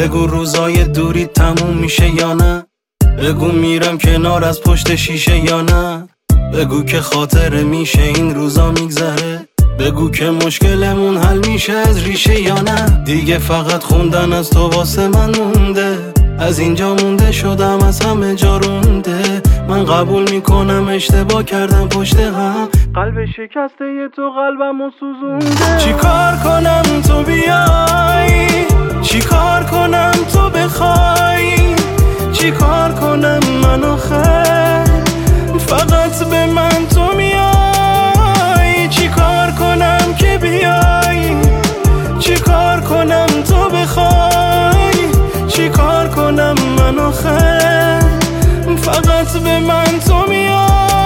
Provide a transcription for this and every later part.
بگو روزای دوری تموم میشه یا نه، بگو میرم کنار از پشت شیشه یا نه، بگو که خاطره میشه این روزا میگذره، بگو که مشکلمون حل میشه از ریشه یا نه. دیگه فقط خوندن از تو واسه من مونده، از اینجا مونده شدم از همه جا رونده. من قبول میکنم اشتباه کردم پشت هم، قلب شکسته ی تو قلبمو سوزونده. چی کار کنم تو بیای، چی کار کنم تو بخوای، چی کار کنم من آخر فقط به من تو میای. چی کار کنم که بیای، چی کار کنم تو بخوای، چی کار کنم من آخر فقط به من تو میای.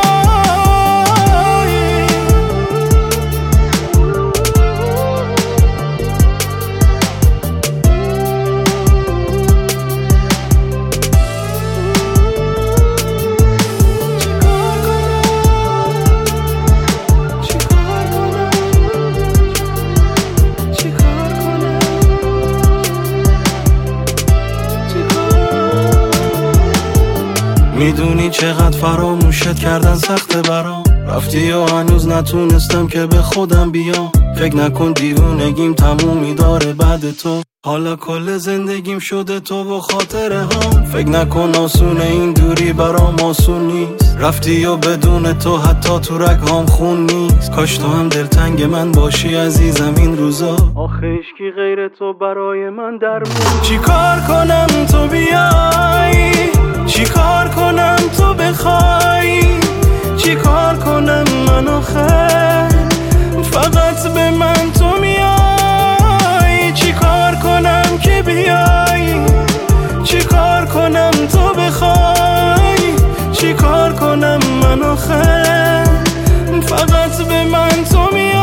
میدونی چقدر فراموشت کردن سخته برام، رفتی و هنوز نتونستم که به خودم بیام. فکر نکن دیوونگیم تمومی داره بعد تو، حالا کل زندگیم شده تو و خاطره هم. فکر نکن آسونه این دوری برام آسون نیست، رفتی و بدون تو حتی تو رگهام خون نیست. کاش تو هم دلتنگ من باشی عزیزم این روزا، آخه عشقی غیر تو برای من درمون. چی کار کنم تو بیای، چی کار کنم تو بخوای، چی کار کنم من آخر فقط به من تو میای. چی کار کنم که بیای، چی کار کنم تو بخوای، چی کار کنم من آخر فقط به من تو میای.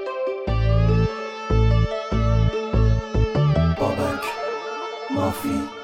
Mafia.